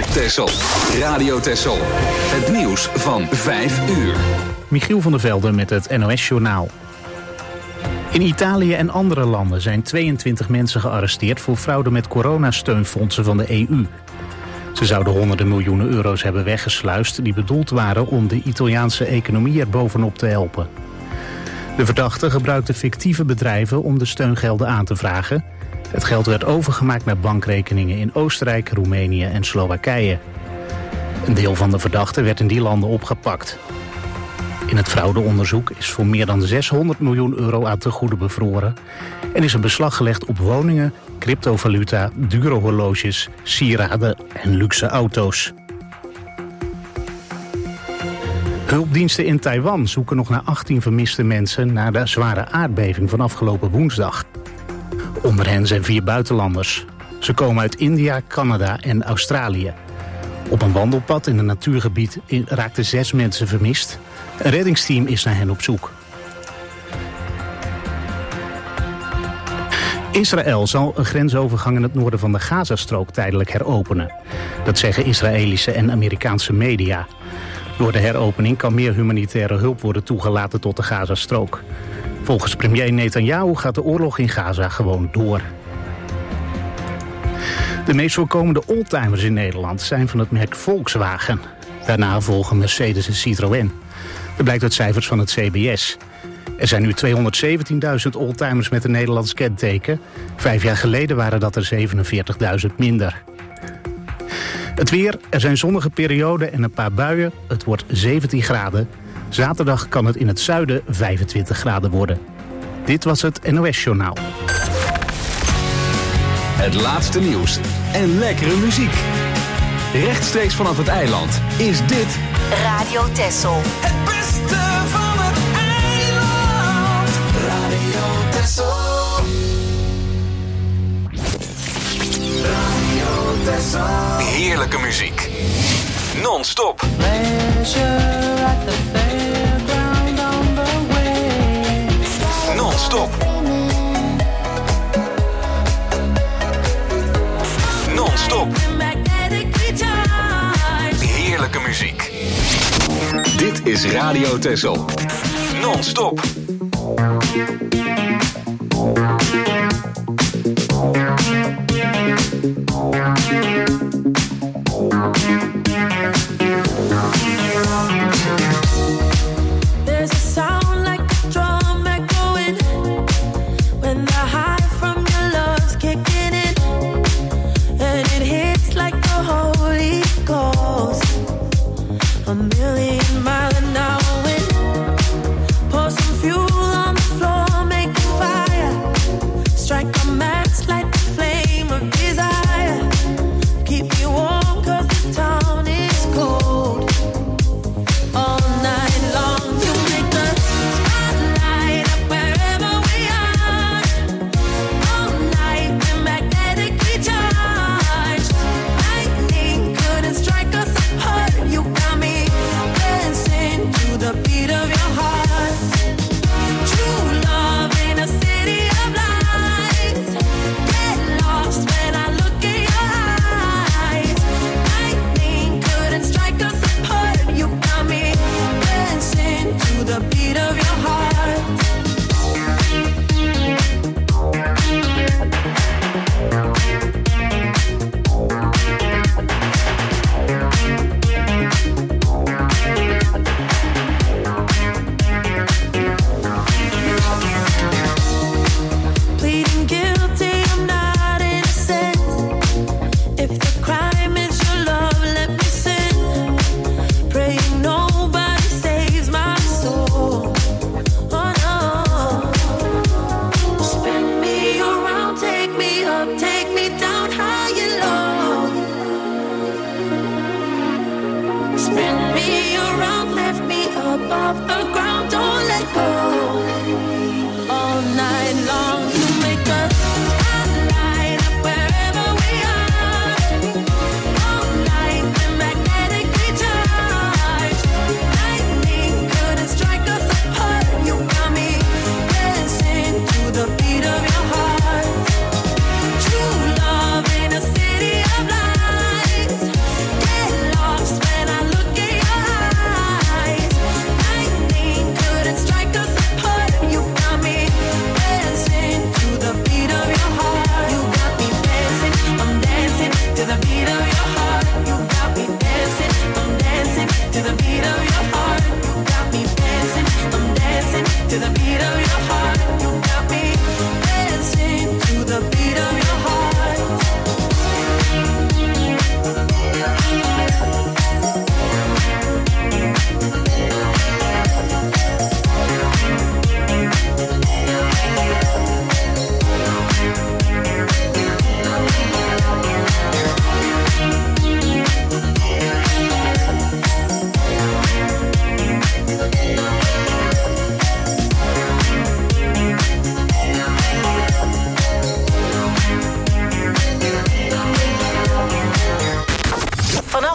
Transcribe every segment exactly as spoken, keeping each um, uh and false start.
op Texel. Radio Texel. Het nieuws van vijf uur. Michiel van der Velde met het N O S-journaal. In Italië en andere landen zijn tweeëntwintig mensen gearresteerd voor fraude met coronasteunfondsen van de E U. Ze zouden honderden miljoenen euro's hebben weggesluist die bedoeld waren om de Italiaanse economie er bovenop te helpen. De verdachten gebruikten fictieve bedrijven om de steungelden aan te vragen. Het geld werd overgemaakt naar bankrekeningen in Oostenrijk, Roemenië en Slowakije. Een deel van de verdachten werd in die landen opgepakt. In het fraudeonderzoek is voor meer dan zeshonderd miljoen euro aan tegoeden bevroren en is een beslag gelegd op woningen, cryptovaluta, dure horloges, sieraden en luxe auto's. Hulpdiensten in Taiwan zoeken nog naar achttien vermiste mensen na de zware aardbeving van afgelopen woensdag. Onder hen zijn vier buitenlanders. Ze komen uit India, Canada en Australië. Op een wandelpad in een natuurgebied raakten zes mensen vermist. Een reddingsteam is naar hen op zoek. Israël zal een grensovergang in het noorden van de Gazastrook tijdelijk heropenen. Dat zeggen Israëlische en Amerikaanse media. Door de heropening kan meer humanitaire hulp worden toegelaten tot de Gazastrook. Volgens premier Netanyahu gaat de oorlog in Gaza gewoon door. De meest voorkomende oldtimers in Nederland zijn van het merk Volkswagen. Daarna volgen Mercedes en Citroën. Dat blijkt uit cijfers van het C B S. Er zijn nu tweehonderdzeventienduizend oldtimers met een Nederlands kenteken. Vijf jaar geleden waren dat er zevenenveertigduizend minder. Het weer, er zijn zonnige perioden en een paar buien. Het wordt zeventien graden. Zaterdag kan het in het zuiden vijfentwintig graden worden. Dit was het N O S-journaal. Het laatste nieuws en lekkere muziek. Rechtstreeks vanaf het eiland is dit Radio Texel. Het beste van het eiland. Radio Texel. Radio Texel. heerlijke muziek. Non-stop. Non-stop. Non-stop. Heerlijke muziek. Dit is Radio Texel. Non-stop. You got me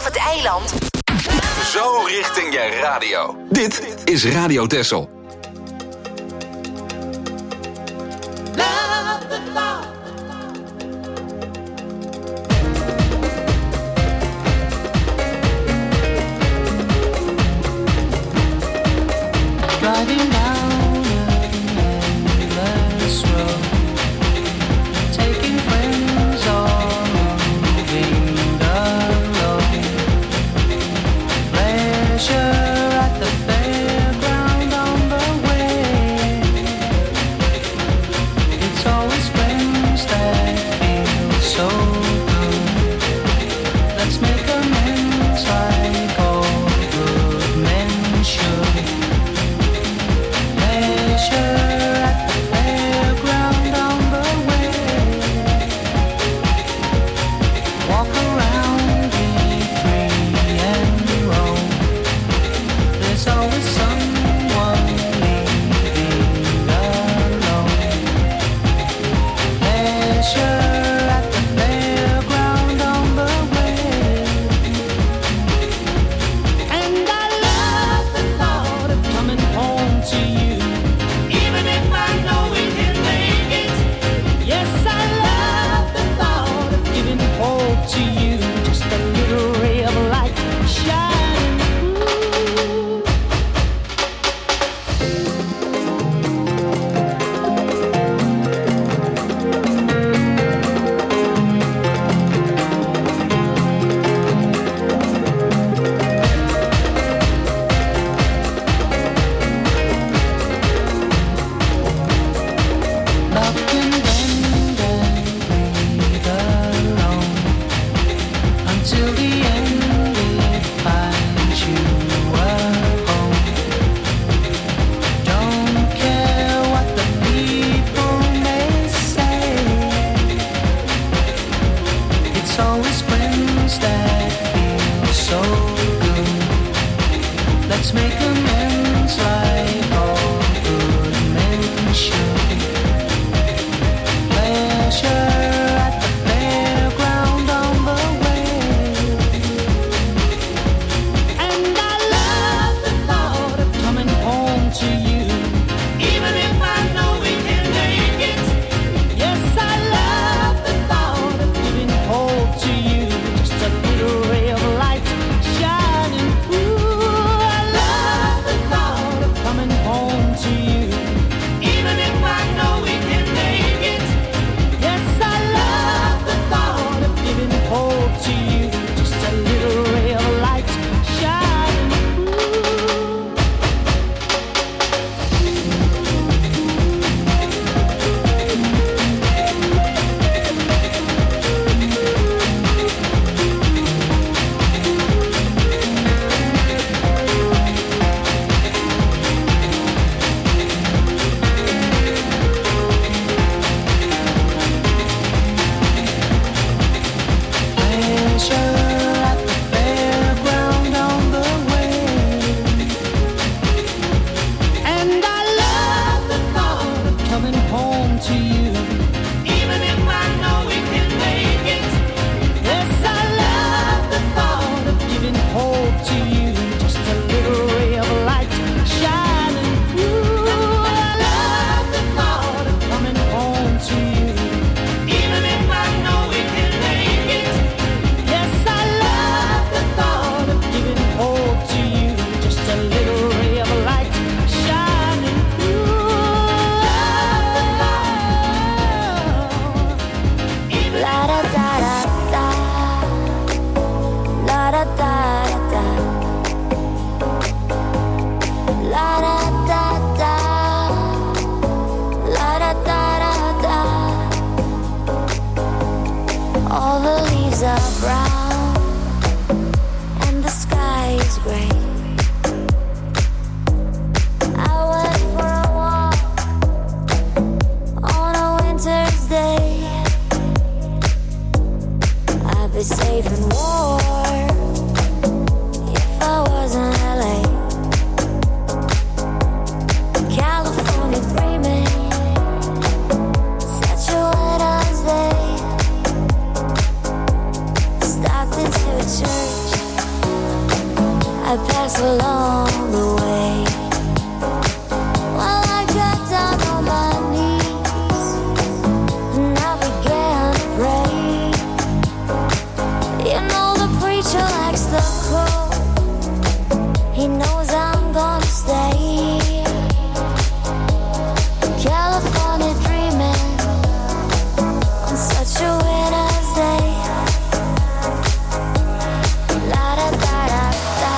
het eiland. Zo richting je radio. Dit is Radio Texel. Love the Lord. Driving down an endless road, taking friends or moving alone. Pleasure at the fairground on the way. It's always friends that feel so good. Let's make amends like all good men should. At the fairground on the way. Walk around, be free and roam. There's always someone leaving alone. Pleasure at the fairground on the way. And I love the thought of coming home to you. To you, just a little ray of light shining through. Love can bend and breathe alone till the end it finds you at home. Don't care what the people may say. It's always friends that feel so good. Let's make amends like all good men should. Pleasure at the fairground on the way. To you, even if I know we can make it. Yes, I love the thought of giving hope to you. Just a little ray of light shining through. I love the thought of coming home to you, even if I know we can make it. Yes, I love the thought of giving hope to you. Just a little ray of light shining through. At the fairground on the way. And I love the thought of coming home to you, even if I know we can make it. Yes, I love the thought of giving hope to you, just a little ray of light shining through. I love the thought of coming home to you, even if I know we can make it. Yes, I love the thought of giving hope to you, just a little ray of light shining through. La da da da da, la da da da, la da da da, la da da da. All the leaves are brown and the sky is gray. I went for a walk on a winter's day. I'd be safe and warm if I was in L A. California dreaming, such a winter's day. Stopped into a church breaks along the way. Well, I got down on my knees and I began to pray. You know the preacher likes the cold. He knows I'm gonna stay. California dreaming on such a winter's day. La da da da da,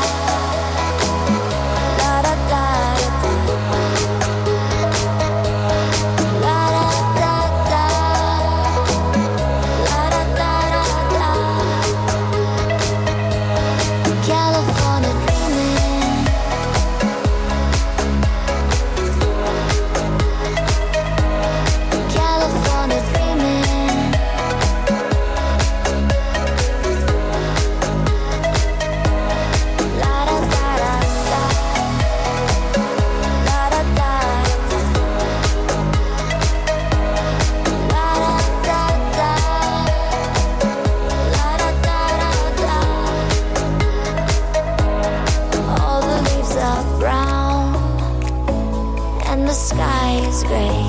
la da da da, la da da da, la da da da da. California dreaming. California dreaming. La da da da da, la da da da, la da da da, la da da da. All the leaves are brown and the sky is gray.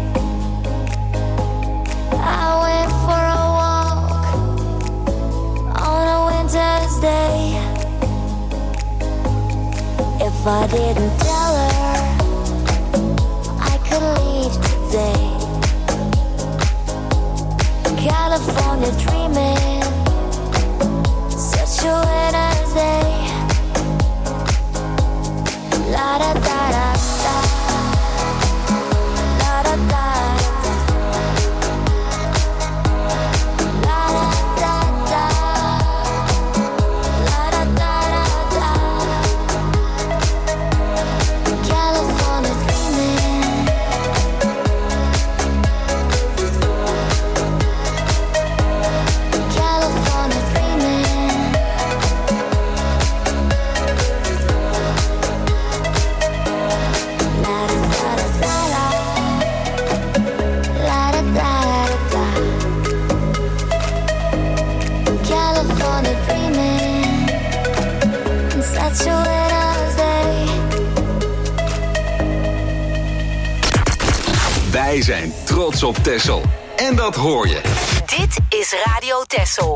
I went for a walk on a winter's day. If I didn't tell her I could leave today. California dreaming, such a winter's day. La da da da da, la da da da, la da da da, la da da da da. California dreaming. California dreaming. La da da da da, la da da da. California dreaming, on such a winter's day. Wij zijn trots op Texel. En dat hoor je. Dit is Radio Texel.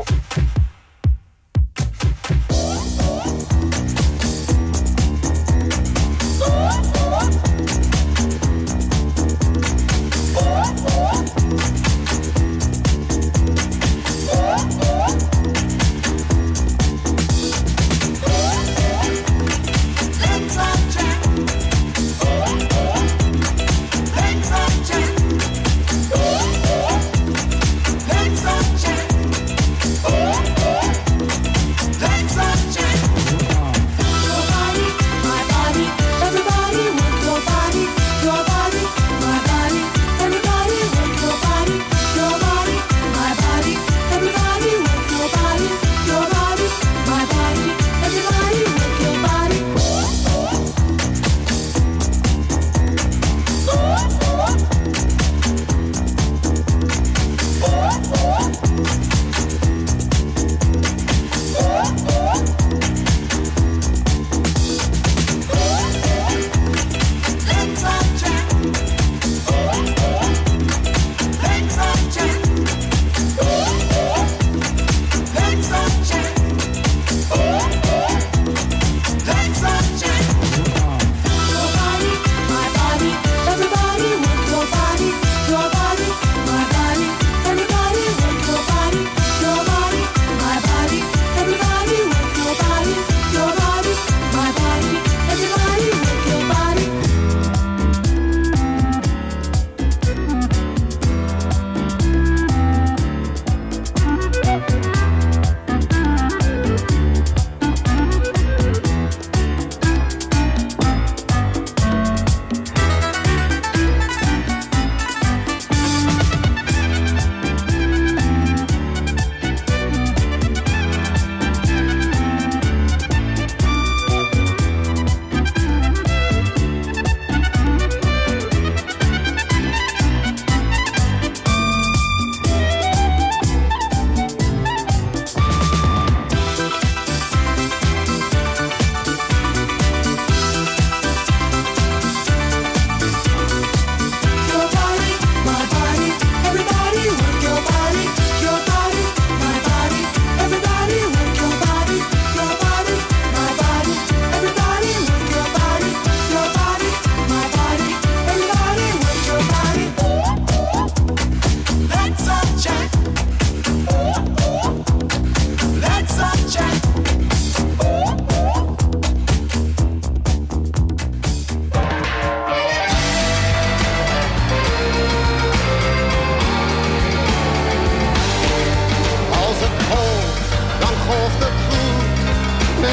Oh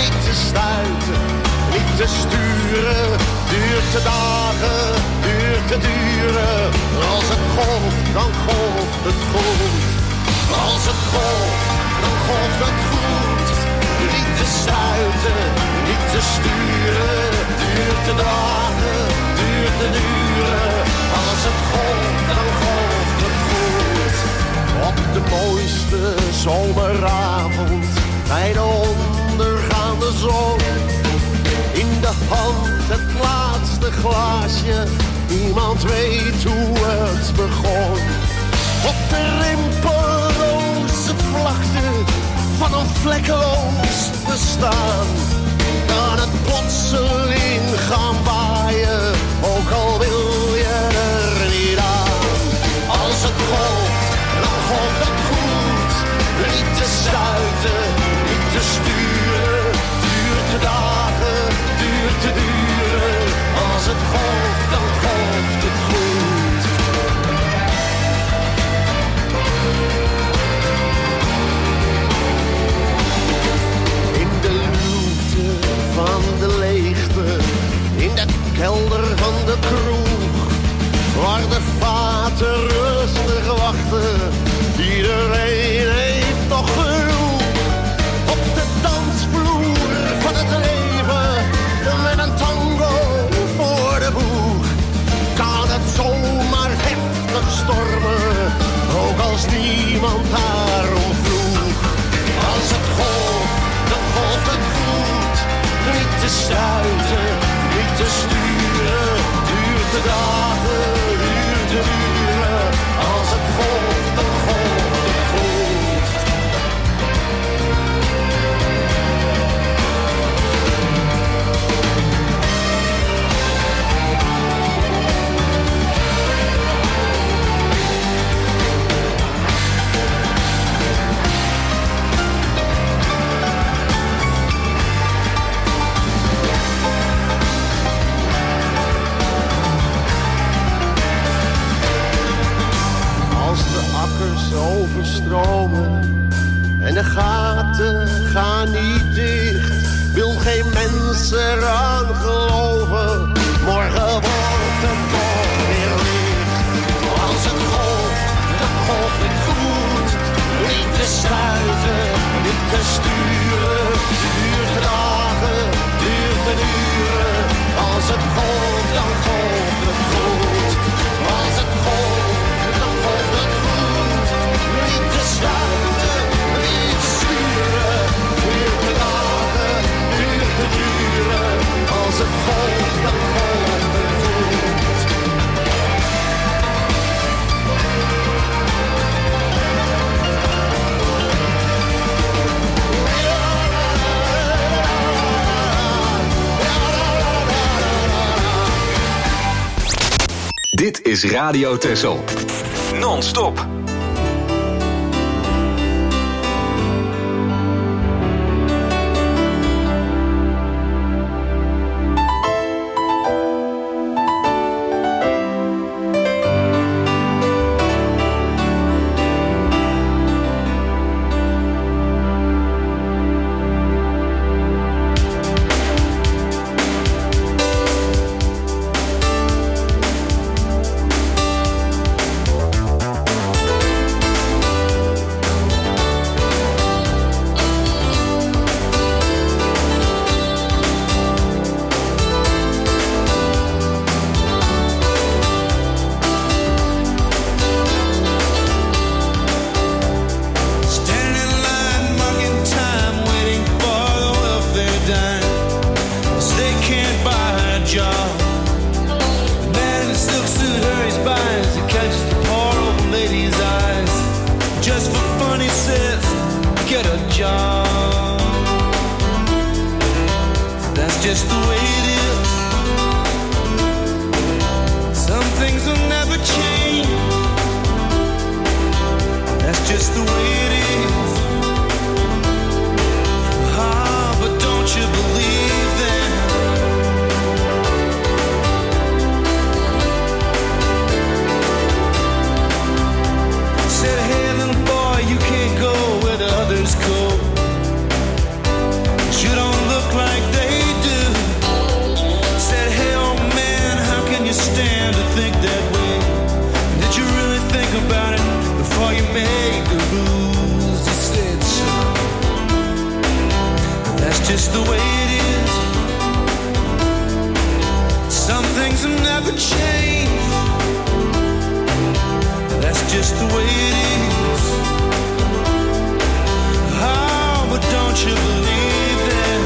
niet te stuiten, niet te sturen. Duurt de dagen, duurt te duren. Als het golft, dan golft het goed. Als het golft, dan golft het goed. Niet te stuiten, niet te sturen. Duurt de dagen, duurt te duren. Als het golft, dan golft het goed. Op de mooiste zomeravond, bij de ondergaande zon. In de hand het laatste glaasje, niemand weet hoe het begon. Op de rimpelroze vlakte van een vlekkeloos bestaan, kan het plotseling gaan waaien, ook al wil je er niet aan. Als het golft, dan golft het goed. Niet te stuiten, niet te sturen. Duurt de dagen, duurt te duren. Als het golft, dan golft het goed. In de luwte van de leegte, in de kelder van de kroeg, waar de vaten rustig wachten, iedereen heeft nog genoeg. Op de dansvloer van het leven, met een tango voor de boeg, kan het zomaar heftig stormen, ook als niemand daarom vroeg. Als het golft, dan golft het goed. Niet te stuiten, niet te sturen. Duurt de dagen, duurt de uren. Als het golft, dan golft het goed. Overstromen en de gaten gaan niet dicht. Wil geen mens eraan geloven, morgen wordt het toch weer licht. Als het golft, dan golft het goed. Niet te stuiten, niet te sturen. Duurt de dagen, duurt de uren. Als het golft, dan golft het goed. Als het golft, dan golft het goed. Niet te stuiten, niet te sturen. Duurt de dagen, duurt te duren. Als het golft, dan golft het goed. Dit is Radio Texel. Non-stop. You don't look just the way it is. Some things will never change. That's just the way it is. Oh, but don't you believe that?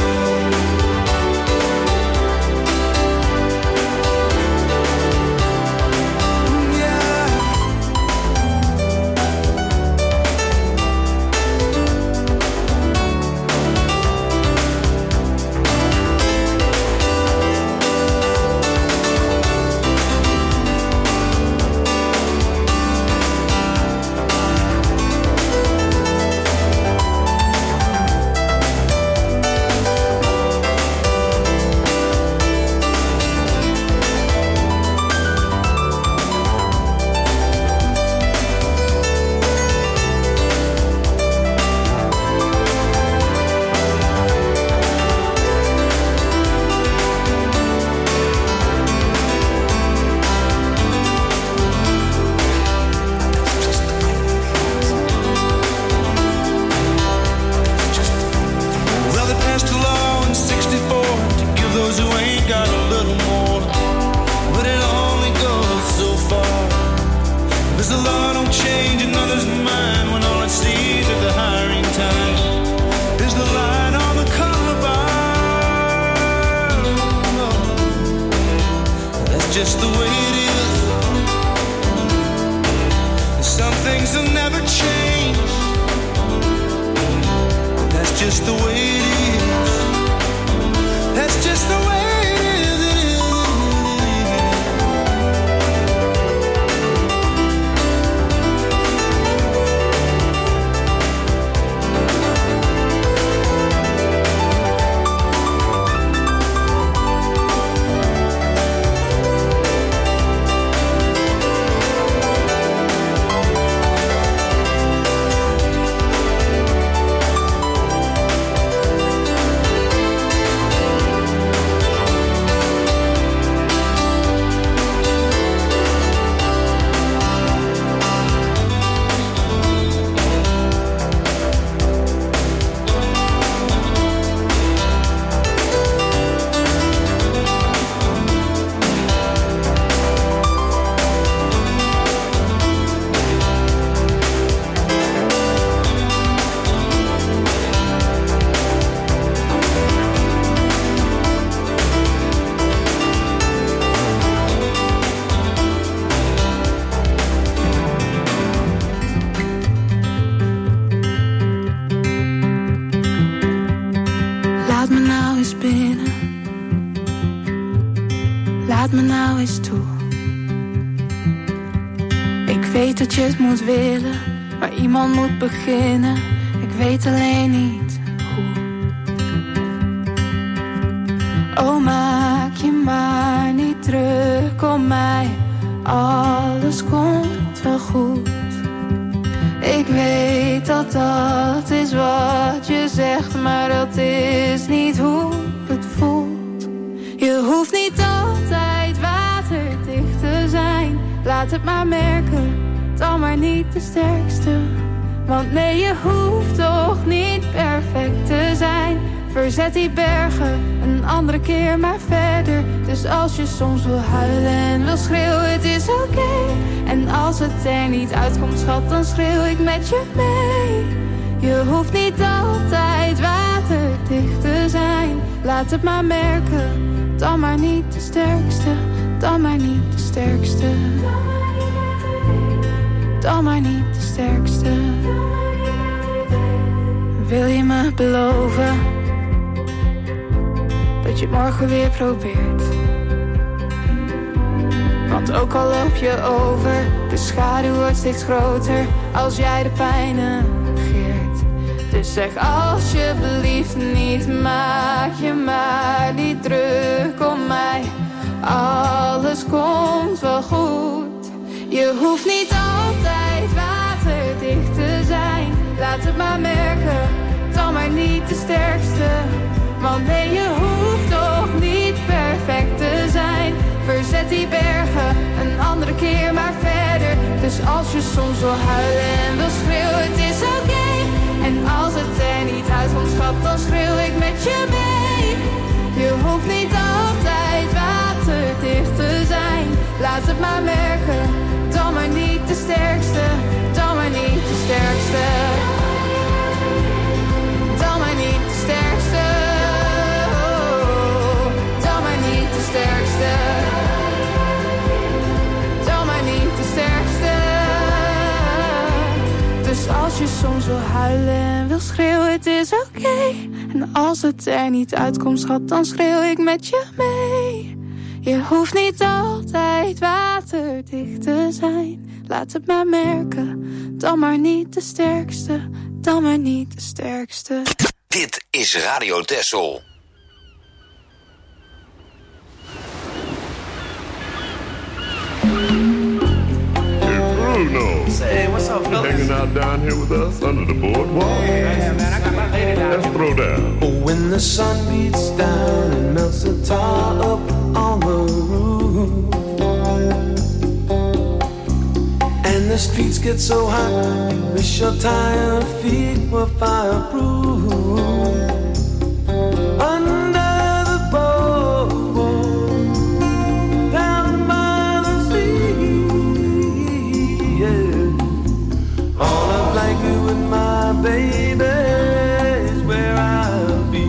Just the way it is. Some things will never change. That's just the way it is. That's just the way it is. Dat je het moet willen, maar iemand moet beginnen. Ik weet alleen niet hoe. Oh, maak je maar niet druk om mij. Alles komt wel goed. Ik weet dat dat is wat je zegt, maar dat is niet hoe het voelt. Je hoeft niet altijd waterdicht te zijn. Laat het maar merken. Dan maar niet de sterkste. Want nee, je hoeft toch niet perfect te zijn. Verzet die bergen een andere keer maar verder. Dus als je soms wil huilen en wil schreeuwen, het is oké. Okay. En als het er niet uitkomt, schat, dan schreeuw ik met je mee. Je hoeft niet altijd waterdicht te zijn. Laat het maar merken. Dan maar niet de sterkste. Dan maar niet de sterkste. Dan maar niet de sterkste. Wil je me beloven dat je het morgen weer probeert? Want ook al loop je over, de schaduw wordt steeds groter als jij de pijn negeert. Dus zeg alsjeblieft niet, maak je maar niet druk om mij. Alles komt wel goed. Je hoeft niet altijd waterdicht te zijn. Laat het maar merken, dan maar niet de sterkste. Want nee, je hoeft toch niet perfect te zijn. Verzet die bergen een andere keer maar verder. Dus als je soms wil huilen en wil schreeuwen, het is oké. Okay. En als het er niet uitkomt, schat, schat, dan schreeuw ik met je mee. Je hoeft niet altijd waterdicht te zijn. Laat het maar merken, dan maar niet de sterkste. Dan maar niet de sterkste. Dan maar niet de sterkste. Oh, dan maar niet de sterkste. Dan maar niet de sterkste. Dus als je soms wil huilen en wil schreeuwen, het is oké. Okay. En als het er niet uitkomt, schat, dan schreeuw ik met je mee. Je hoeft niet altijd waterdicht te zijn. Laat het maar merken, dan maar niet de sterkste. Dan maar niet de sterkste. Dit is Radio Texel. Bruno. Say, what's up, fellas? Hanging out down here with us under the boardwalk. Yeah, man, I got my lady down. Let's throw down. Oh, when the sun beats down and melts the tar up on the roof, and the streets get so hot, you wish your tired feet were fireproof. Under the boardwalk, down by the sea, yeah. On a blanket with my baby is where I'll be.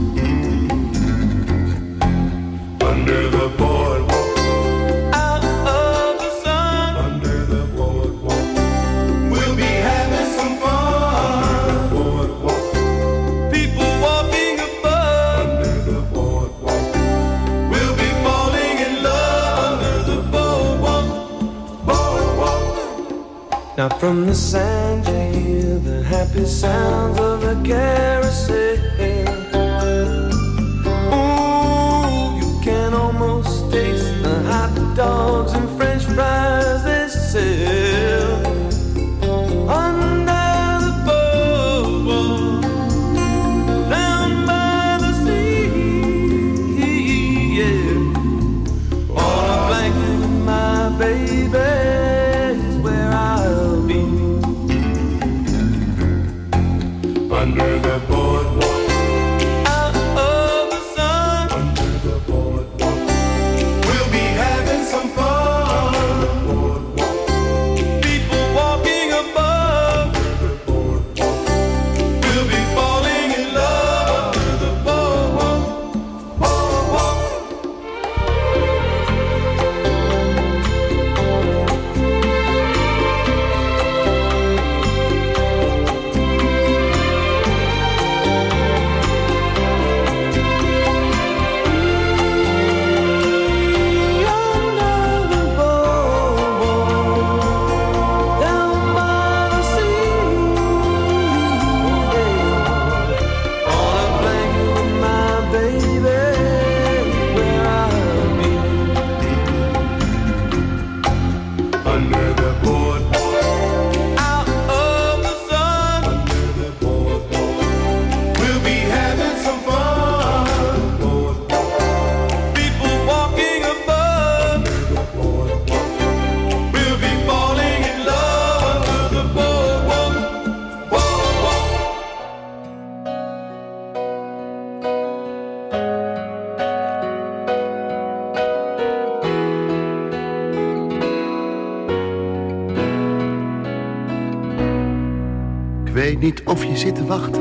Under the boardwalk, Out of the sun, under the boardwalk, we'll be having some fun. under the boardwalk, People walking above, under the boardwalk, we'll be falling in love under the boardwalk, boardwalk. Now from the sand you hear the happy sounds of a carousel. Ooh, you can almost taste the hot dogs and French fries they sell under the boardwalk, down by the sea, yeah. On a blanket with my baby is where I'll be. under the boardwalk, Out of the sun, under the boardwalk, we'll be having some fun. boardwalk, People walking above, the boardwalk, we'll be falling in love under the boardwalk, boardwalk. Under the boardwalk, down by the sea, yeah. On a blanket with my baby is where I'll be. under the boardwalk, Out of the sun, under the boardwalk, we'll be having some fun. People walking above, we'll be falling in love under the boardwalk, boardwalk. Ik weet niet of je zit te wachten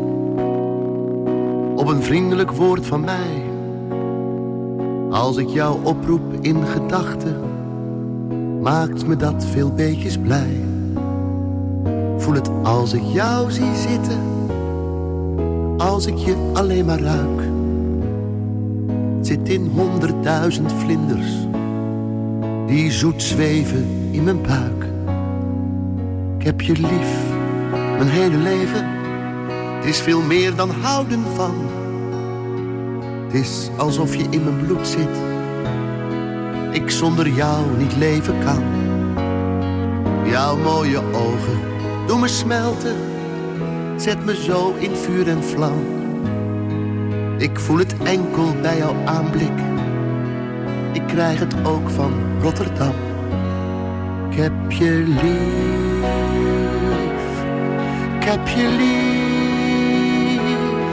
op een vriendelijk woord van mij. Als ik jou oproep in gedachten, maakt me dat veel beetjes blij. Voel het als ik jou zie zitten, als ik je alleen maar ruik. Het zit in honderdduizend vlinders die zoet zweven in mijn buik. Ik heb je lief, mijn hele leven. Het is veel meer dan houden van. Het is alsof je in mijn bloed zit. Ik zonder jou niet leven kan. Jouw mooie ogen doen me smelten. Zet me zo in vuur en vlam. Ik voel het enkel bij jouw aanblik. Ik krijg het ook van Rotterdam. Ik heb je lief. Ik heb je lief.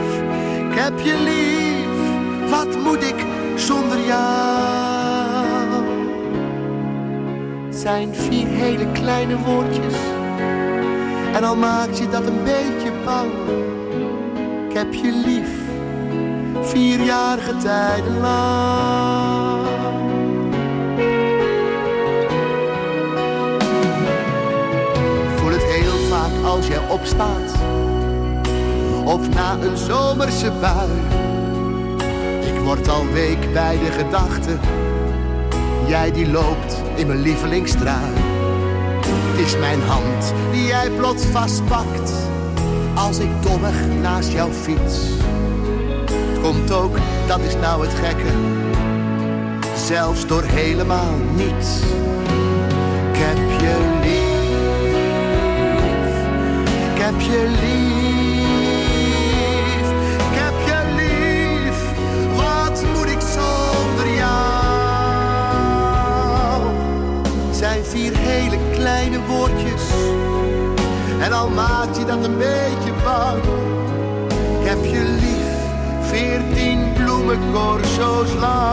je lief, wat moet ik zonder jou? Het zijn vier hele kleine woordjes, en al maakt je dat een beetje bang. Ik heb je lief, vierjarige tijden lang. Ik voel het heel vaak als jij opstaat, of na een zomerse bui. Ik word al week bij de gedachte, jij die loopt in mijn lievelingstrui. Het is mijn hand die jij plots vastpakt, als ik dommig naast jou fiets. Het komt ook, dat is nou het gekke, zelfs door helemaal niets. Ik heb je lief, ik heb je lief, ik heb je lief, wat moet ik zonder jou? Het zijn vier hele kleine woordjes, en al maakt je dat een beetje bang. Ik heb je lief, veertien bloemencorso's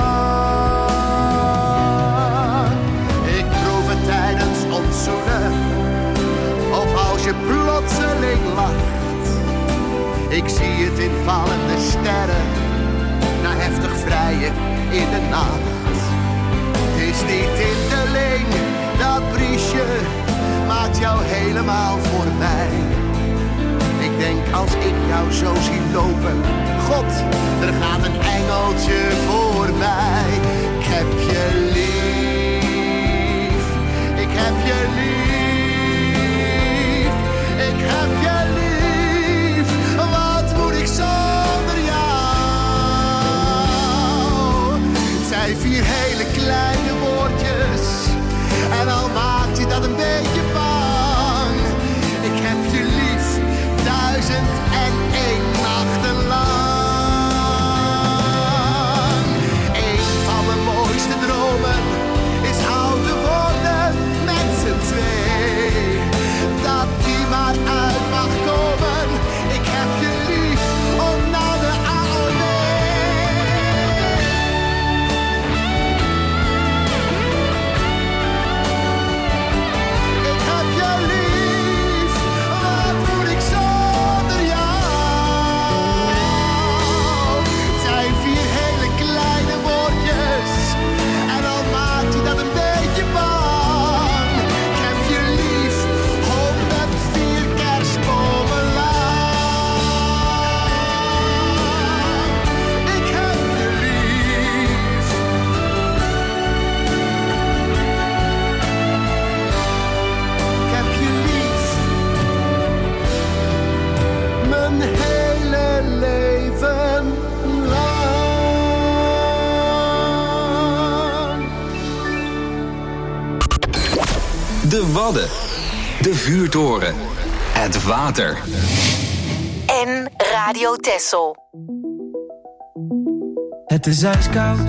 lang. Ik proef het tijdens ons zoenen, of als je plotseling lacht. Ik zie het in vallende sterren, na heftig vrijen in de nacht. Het is niet tinteling, dat briesje maakt jou helemaal voor mij. Ik denk als ik jou zo zie lopen, God, er gaat een engeltje voorbij. Ik heb je lief, ik heb je lief, ik heb je lief, wat moet ik zonder jou? Het zijn vier hele kleine woordjes, en al maakt je dat een beetje bang. Ik heb je lief, duizend en één nachten lang. Eén van mijn mooiste dromen is houden worden met z'n twee. Dat die maar uit mag komen. Ik heb je lief, om naar de A O W. Ik heb je lief, wat moet ik zonder jou? Het zijn vier hele kleine woordjes, en al maakt je dat een beetje bang. Ik heb je lief, honderdvier kerstbomen lang. Ik heb je lief. Ik heb je lief, mijn hele leven lang. De Wadden. De vuurtoren. Het water. En Radio Texel. Het is ijskoud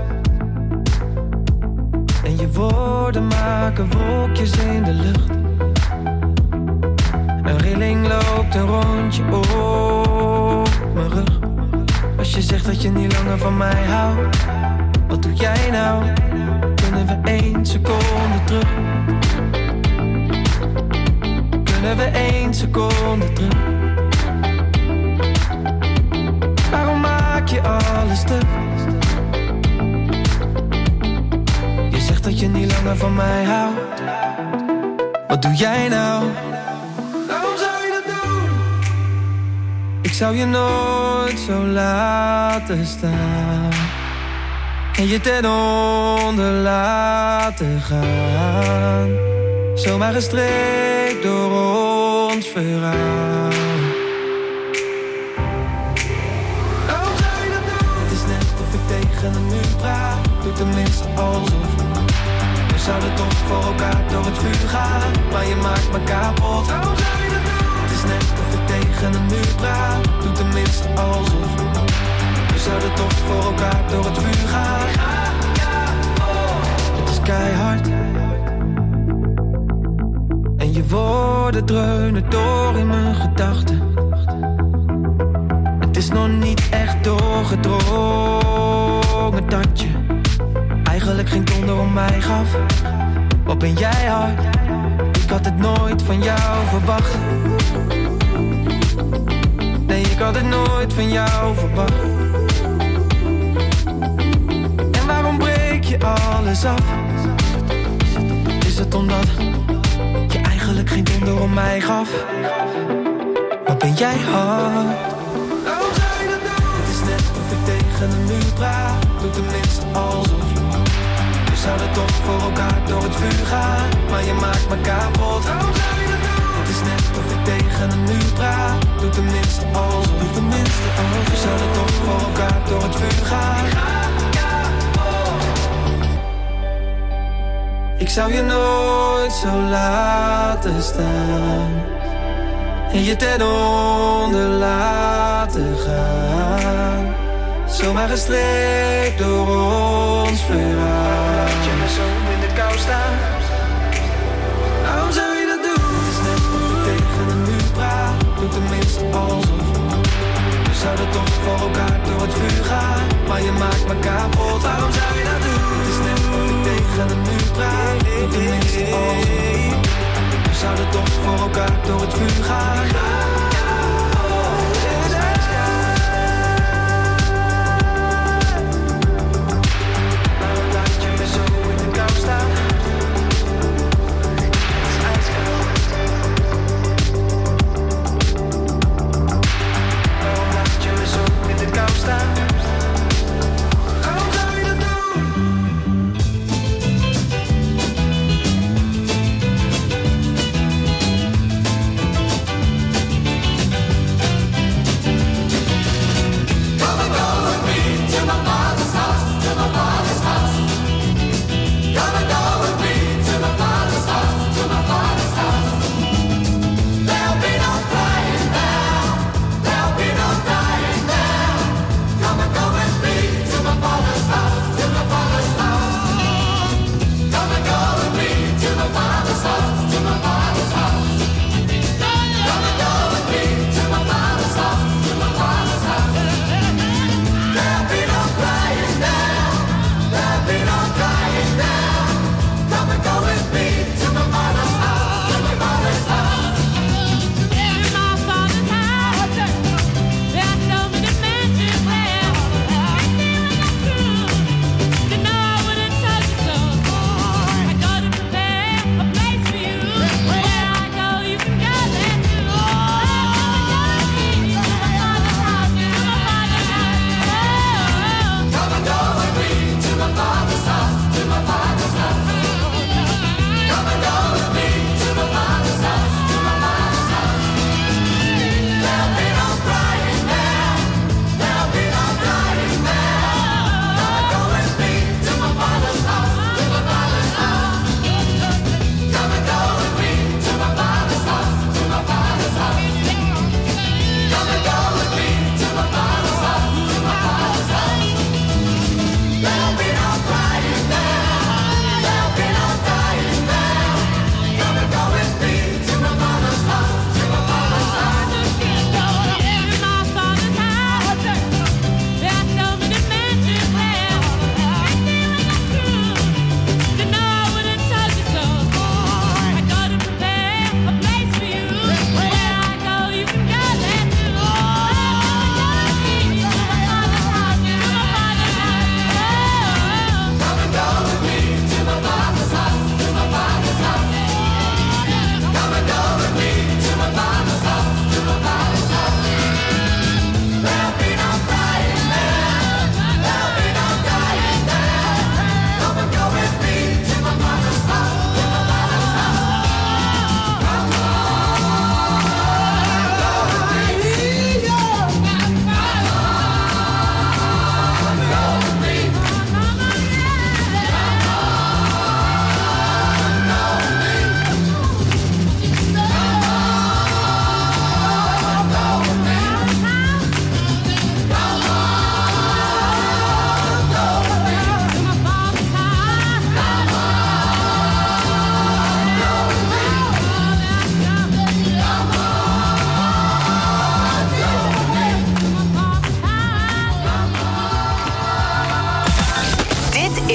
en je woorden maken wolkjes in de lucht. Een rilling loopt een rondje op mijn rug. Als je zegt dat je niet langer van mij houdt, wat doe jij nou? Kunnen we één seconde terug? Kunnen we één seconde terug? Waarom maak je alles stuk? Je zegt dat je niet langer van mij houdt. Wat doe jij nou? Waarom zou je dat doen? Ik zou je nooit zo laten staan en je ten onder laten gaan. Zomaar gestreekt door ons verhaal. Waarom zou je dat doen? Het is net of ik tegen een muur praat. Doe tenminste alsof. We zouden toch voor elkaar door het vuur gaan, maar je maakt me kapot. Waarom zou je dat doen? Het is net of ik tegen een muur praat. Doe tenminste alsof. We zouden toch voor elkaar door het vuur gaan. Het is keihard en je woorden dreunen door in mijn gedachten. Het Het is nog niet echt doorgedrongen dat je eigenlijk geen donder om mij gaf. Wat ben jij hard? Ik had het nooit van jou verwacht. Nee, ik had het nooit van jou verwacht. En waarom breek je alles af? Is het omdat je eigenlijk geen donder om mij gaf? Wat ben jij hard? Waarom zou je dat doen? Het is net of ik tegen een muur praat. Doe tenminste alsof. We zouden toch voor elkaar door het vuur gaan. Maar je maakt me kapot. Waarom zou je dat doen? Het is net of ik tegen een muur praat. Doe tenminste alsof. Doe tenminste alsof. We zouden toch voor elkaar door het vuur gaan. Ik zou je nooit zo laten staan en je ten onder laten gaan. Zomaar gestreept door ons verhaal. Laat je me zo in de kou staan. Waarom zou je dat doen? Het is net of je tegen een muur praat. Doe tenminste alsof. We zouden toch voor elkaar door het vuur gaan. Maar je maakt me kapot. Waarom zou je dat doen? Het is net of ik tegen een muur praat. Doe tenminste alsof. We zouden toch voor elkaar door het vuur gaan. Waarom laat je me zo in de kou staan? Het is ijskoud. Waarom laat je me zo in de kou staan? Waarom zou je dat doen?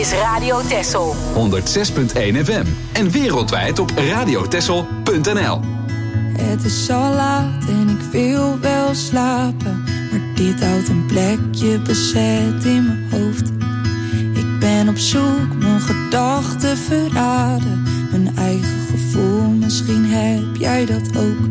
is Radio Texel. honderd zes punt één F M. En wereldwijd op radiotexel punt n l. Het is al laat en ik wil wel slapen, maar dit houdt een plekje bezet in mijn hoofd. Ik ben op zoek, mijn gedachten verraden, mijn eigen gevoel, misschien heb jij dat ook.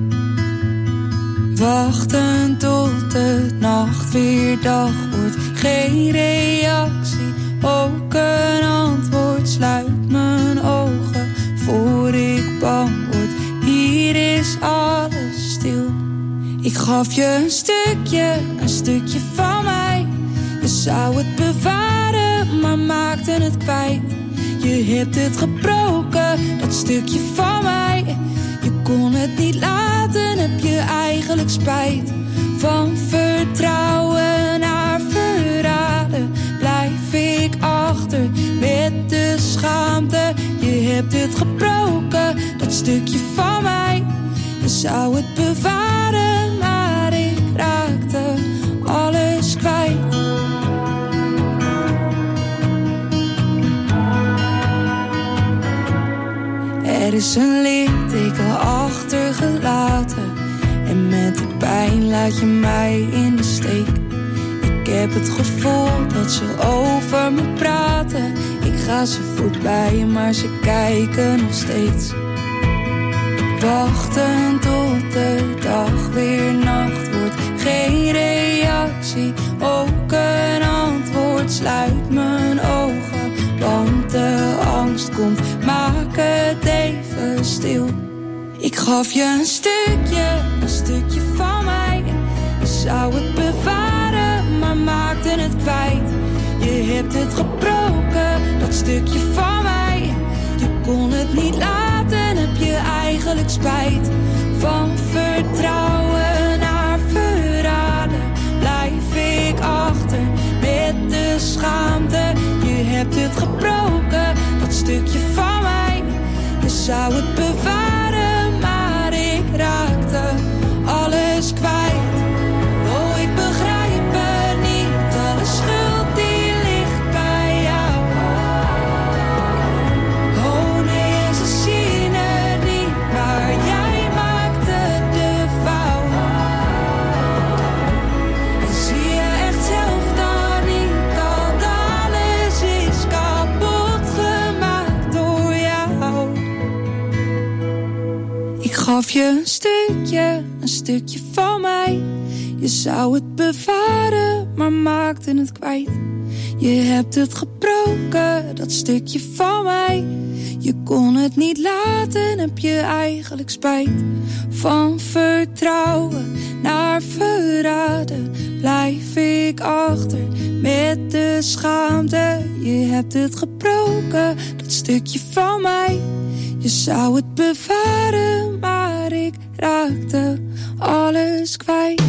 Wachten tot de nacht weer dag wordt, geen reactie, ook een antwoord. Sluit mijn ogen voor ik bang word, hier is alles stil. Ik gaf je een stukje, een stukje van mij. Je zou het bewaren, maar maakte het kwijt. Je hebt het gebroken, dat stukje van mij. Je kon het niet laten, heb je eigenlijk spijt. Van vertrouwen naar verraden blijf ik achter met de schaamte. Je hebt het gebroken, dat stukje van mij. Je zou het bewaren, maar ik raakte alles kwijt. Er is een litteken achtergelaten en met de pijn laat je mij in de steek. Ik heb het gevoel dat ze over me praten. Ik ga ze voorbij, maar ze kijken nog steeds. Wachten tot de dag weer nacht wordt, geen reactie, ook een antwoord. Sluit mijn ogen, want de angst komt, maak het even stil. Ik gaf je een stukje, een stukje van mij. Je zou het bewaren, maar maakte het kwijt. Je hebt het gebroken, dat stukje van mij. Je kon het niet laten, heb je eigenlijk spijt. Van vertrouwen naar verraden blijf ik achter met de schaamte. Je hebt het gebroken, dat stukje van mij. Je zou het bewaren, maar ik raakte alles kwijt. Oh, ik begrijp het niet, alle schuld die ligt bij jou. Oh nee, ze zien het niet, maar jij maakte de fout. En zie je echt zelf dan niet dat alles is kapot gemaakt door jou. Ik gaf je een stukje, een stukje van mij. Je zou het bewaren, maar maakte het kwijt. Je hebt het gebroken, dat stukje van mij. Je kon het niet laten, heb je eigenlijk spijt. Van vertrouwen naar verraden blijf ik achter met de schaamte. Je hebt het gebroken, dat stukje van mij. Je zou het bewaren, maar ik raakte alles kwijt.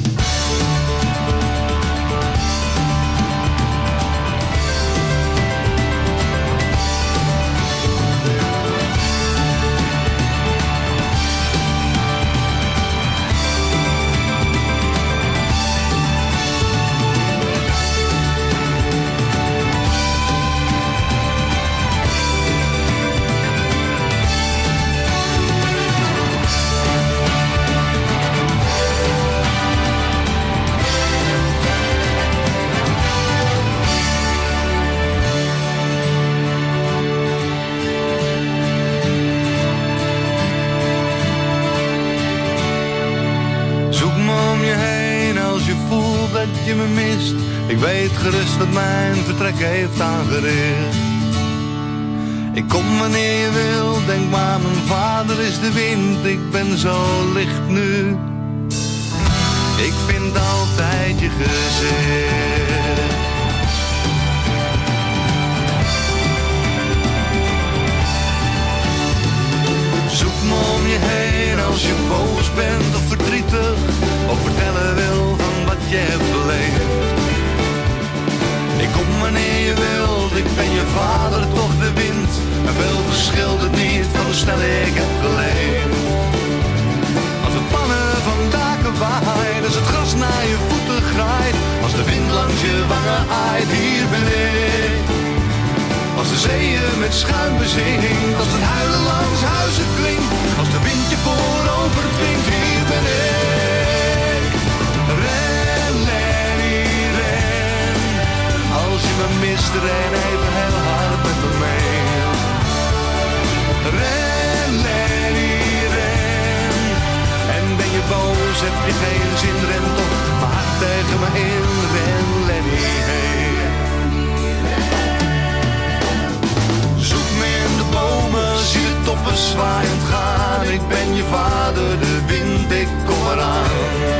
Je me mist, ik weet gerust wat mijn vertrek heeft aangericht. Ik kom wanneer je wil, denk maar mijn vader is de wind. Ik ben zo licht nu, ik vind altijd je gezicht. Zoek me om je heen als je boos bent of verdrietig, of vertellen wil van wat je hebt beleefd. Ik kom wanneer je wilt, ik ben je vader, toch de wind. En veel verschilt het niet van hoe snel ik heb geleefd. Als de pannen van daken waaien, als het gras naar je voeten graait, als de wind langs je wangen aait, hier ben ik. zeeën met schuim bezinkt. Als het huilen langs huizen klinkt, als de wind je voorover dwingt, hier ben ik. Ren, Lenny, ren. Als je me mist, ren even heel hard met me mee. Ren, Lenny, ren. En ben je boos, heb je geen zin, ren toch maar hard tegen me in. Ren, Lenny, hey. Zoek me in de bomen, zie de toppen zwaaiend gaan. Ik ben je vader, de wind, ik kom eraan.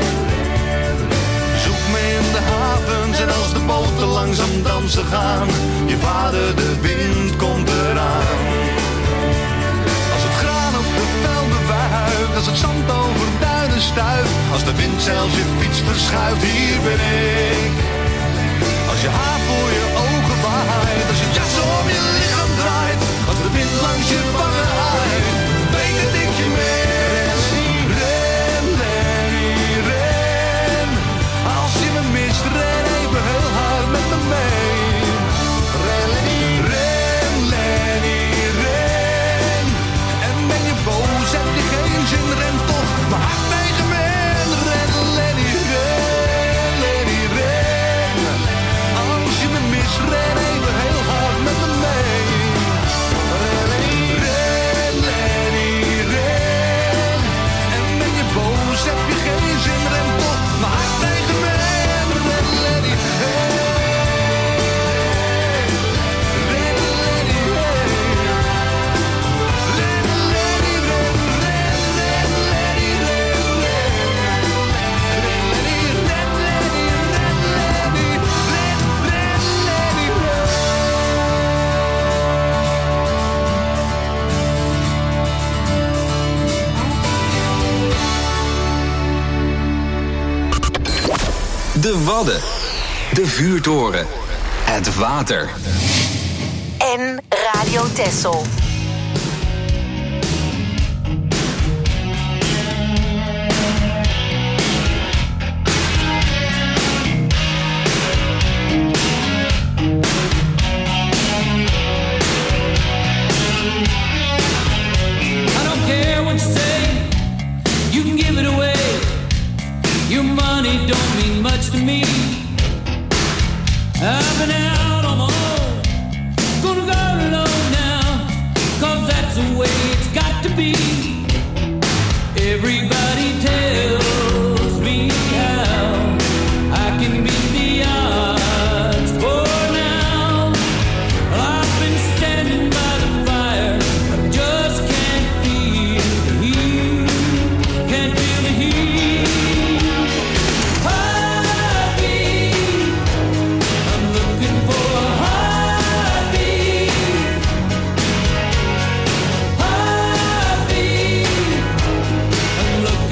Zoek me in de havens en als de boten langzaam dansen gaan. Je vader, de wind, komt eraan. Als het graan op de velden wuift, als het zand over duinen stuift, als de wind zelfs je fiets verschuift, hier ben ik. Als je haar voor je ogen waait, als je jas om je lichaam draait, als de wind langs je wangen haait, weet dat ik je mee. Ren, Lenny, ren. Als je me mist, ren even heel hard met me mee. Ren, Lenny, ren, Lenny, ren. En ben je boos, heb je geen zin, ren toch maar hard tegen me in. Ren, Lenny, ren, Lenny, ren. Als je me mist, ren even heel hard met me mee. Ren, Lenny, ren, Lenny, ren. En ben je boos, heb je geen zin, ren toch maar hard tegen me in. Ren, Lenny, hey. Ren, Lenny, hey. Ren, Lenny, ren, ren, ren, Lenny, ren, ren. Ren, Lenny, ren, Lenny, ren, Lenny, ren, ren, Lenny, ren. De Wadden. De vuurtoren. Het water. En Radio Texel. I don't care what you say, you can give it away. Your money don't mean much to me. I've been out on my own, gonna go alone now, 'cause that's the way it's got to be. Everybody tells me how I can beat the odds for now. I've been standing by the fire, I just can't feel the heat, can't feel the heat. Heartbeat, I'm looking for a heartbeat. Heartbeat, I'm looking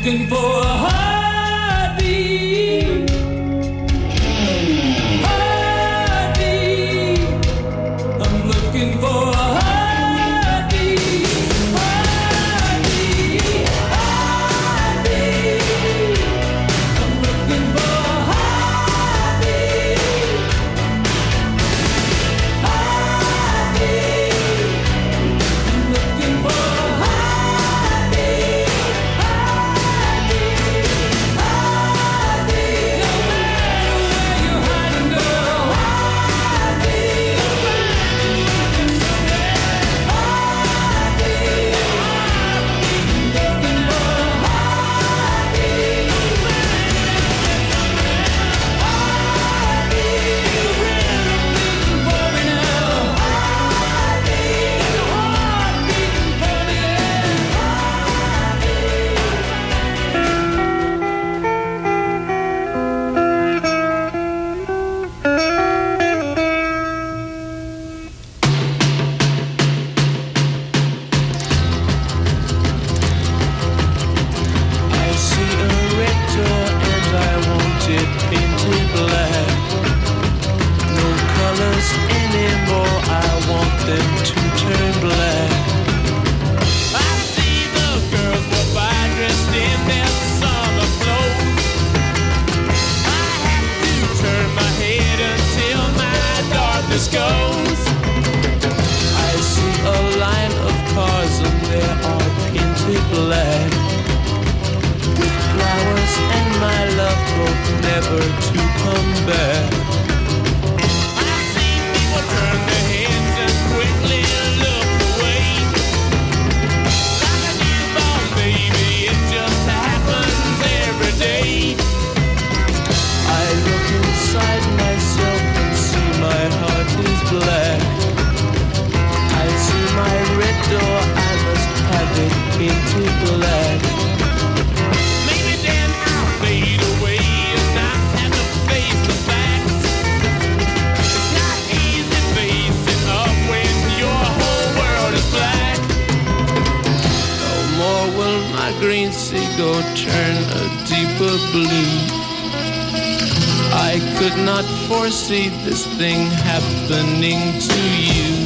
looking for a heartbeat. Heartbeat. I'm looking for a heartbeat. Heartbeat. Heartbeat. I'm looking for a heartbeat. Heartbeat. I'm looking for a heartbeat. Foresee this thing happening to you.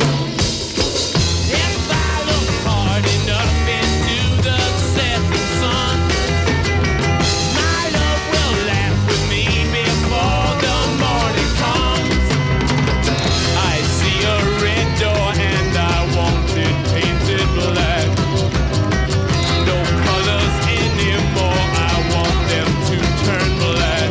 If I look hard enough into the setting sun, my love will laugh with me before the morning comes. I see a red door and I want it painted black. No colors anymore, I want them to turn black.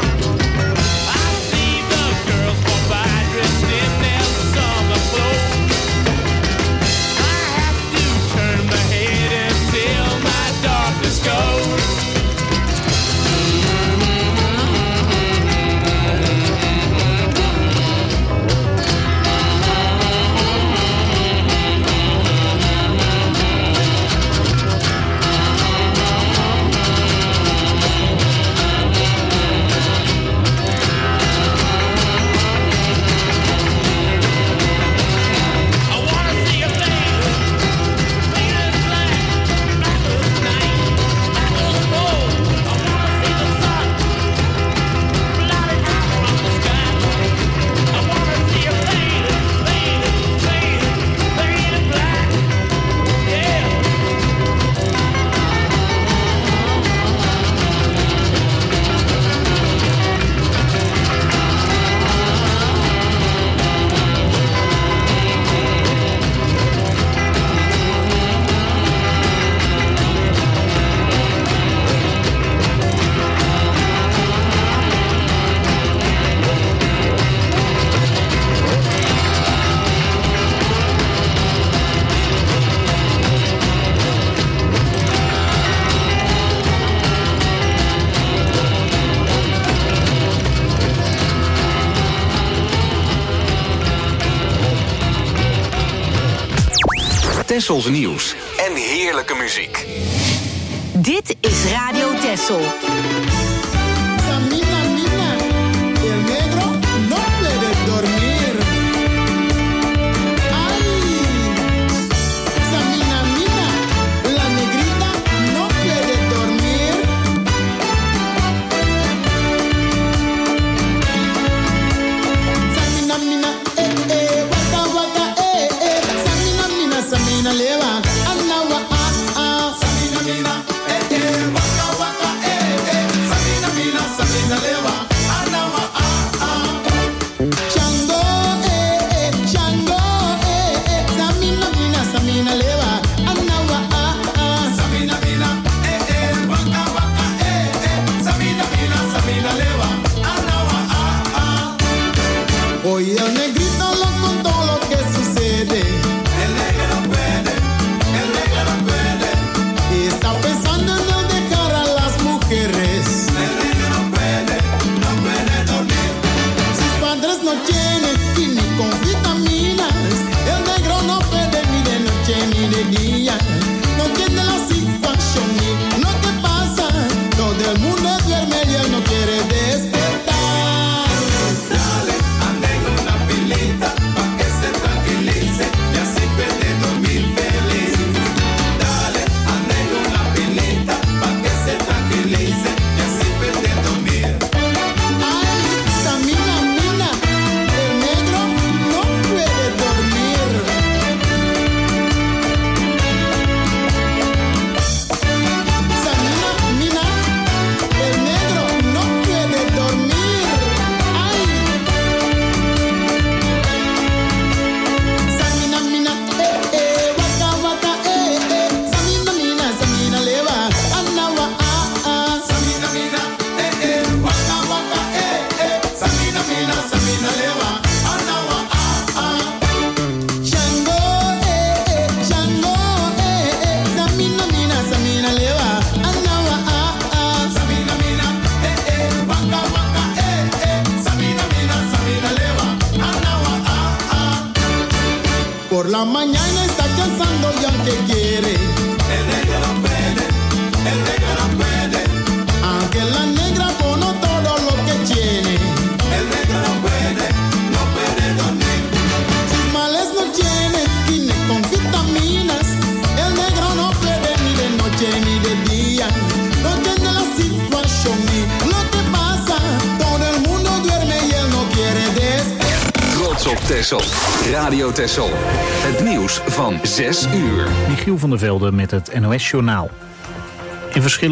Tessels nieuws en heerlijke muziek. Dit is Radio Tessel. Samina, mina, el negro no puede dormir. Ay, Samina, mina, la negrita no puede dormir. la mañana está cansando y aunque quiere, El negro no puede, el negro no puede, aunque la negra pone todo lo que tiene, el negro no puede, no puede dormir. sus males no tiene, tiene con vitaminas. El negro no puede ni de noche ni de día. No entiende la situación ni lo que pasa. Todo el mundo duerme y él no quiere despertar. Trots op Texel. Radio Texel. Het nieuws van zes uur. Michiel van der Velde met het N O S Journaal. In verschillende